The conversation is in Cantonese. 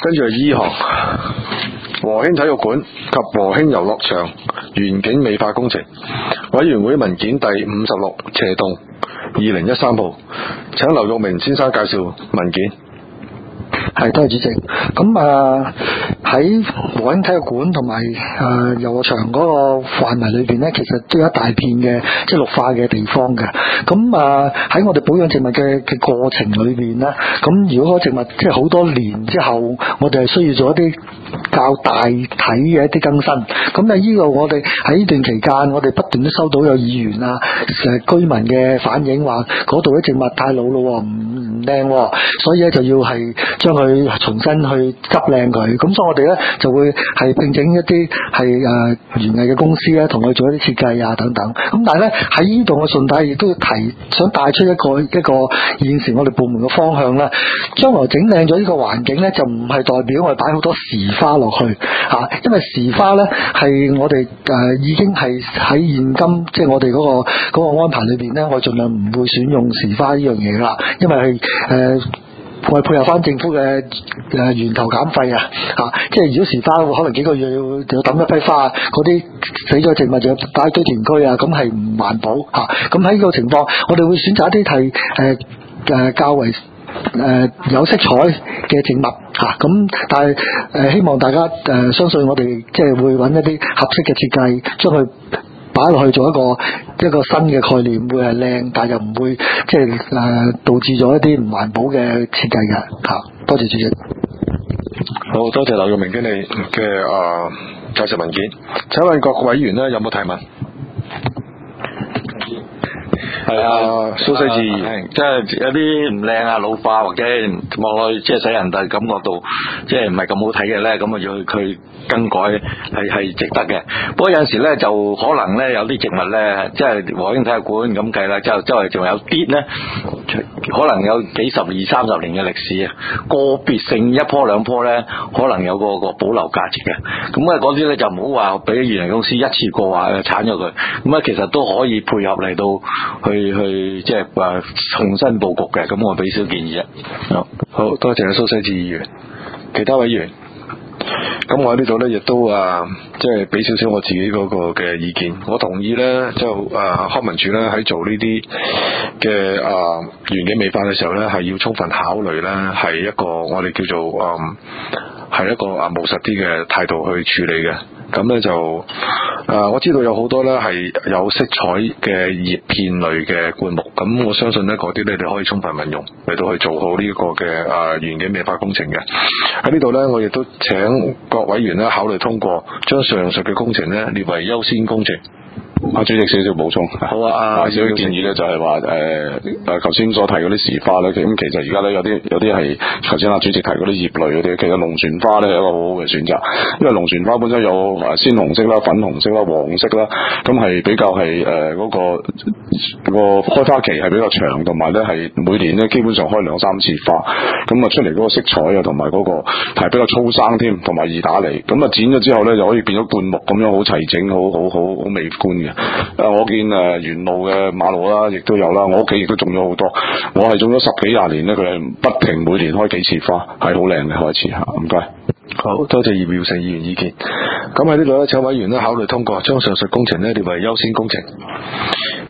跟住係醫學，和興體育館及和興遊樂場園景美化工程委員會文件第56/2013號，請劉玉明先生介紹文件。 係，多謝主席。咁喺和興體育館同埋遊樂場嗰個範圍裏邊呢，其實都有一大片嘅即係綠化嘅地方嘅。咁喺我哋保養植物嘅過程裏邊呢，咁如果嗰植物即係好多年之後，我哋係需要做一啲較大體嘅一啲更新。咁呢度我哋喺呢段期間，我哋不斷都收到有議員居民嘅反映，話嗰度啲植物太老咯，唔靚，所以咧就要係將佢重新去急靚佢。咁所以我哋咧就會係聘請一啲係園藝嘅公司咧，同佢做一啲設計啊等等。咁但係咧喺呢度我順帶亦都要想帶出一個現時我哋部門嘅方向啦。將來整靚咗呢個環境咧，就唔係代表我哋擺好多時花落去吓，因為時花咧係我哋已經係喺現今即係我哋嗰個安排裏邊咧，我盡量唔會選用時花呢樣嘢啦，因為係我哋配合翻政府嘅源頭減廢即係如果時花可能幾個月要抌一批花，嗰啲死咗植物就要擺堆填區咁係唔環保咁喺呢個情況，我哋會選擇一啲係較為有色彩嘅植物咁但係希望大家相信我哋即係會揾一啲合適嘅設計，將佢擺落去做一個新嘅概念，會係靚，但係又唔會即係導致咗一啲唔環保嘅設計嘅多謝主席。 好，多謝劉玉明經理嘅介紹文件。請問各委員呢有冇提問？ 係蘇西治， 即係有啲唔靚老化或者望落去即係使人哋感覺到即係唔係咁好睇嘅咧，咁要佢更改係值得嘅。不過有陣時咧就可能咧有啲植物咧，即係和興體育館咁計啦，周圍仲有啲咧，可能有幾十20-30年嘅歷史啊，個別性一棵兩棵咧，可能有個保留價值嘅。咁嗰啲咧就唔好話俾園藝公司一次過話鏟咗佢，咁其實都可以配合嚟到去即係重新佈局嘅。咁我俾少建議啫。 好多謝蘇西治議員，其他委員。咁我喺呢度咧，亦都即係俾少少我自己嗰個嘅意見。我同意咧，就康文署咧喺做呢啲嘅園景美化嘅時候咧，係要充分考慮咧，係一個我哋叫做係一個務實啲嘅態度去處理嘅。咁咧就我知道有好多咧係有色彩嘅葉片類嘅灌木，咁我相信咧嗰啲咧你可以充分運用嚟到去做好呢個嘅園景美化工程嘅。喺呢度咧，我亦都請各委員咧考慮通過將上述嘅工程咧列為優先工程。 主席少少補充。 好少少建議咧就係話頭先所提嗰啲時花咧，咁其實而家咧有啲係頭先主席提嗰啲葉類嗰啲，其實龍船花咧係一個好好嘅選擇，因為龍船花本身有鮮紅色啦、粉紅色啦、黃色啦，咁係比較係嗰個開花期係比較長，同埋咧係每年咧基本上開2-3次花，咁出嚟嗰個色彩啊同埋嗰個係比較粗生添，同埋易打理，咁剪咗之後咧就可以變咗灌木咁樣好齊整，好美觀嘅。我見沿路嘅馬路啦，亦都有啦。我屋企亦都種咗好多，我係種咗10幾20年咧，佢係不停每年開幾次花，係好靚嘅開始吓。唔該， 好多謝葉耀成議員意見。咁喺呢度咧，請委員咧考慮通過將上述工程咧列為優先工程。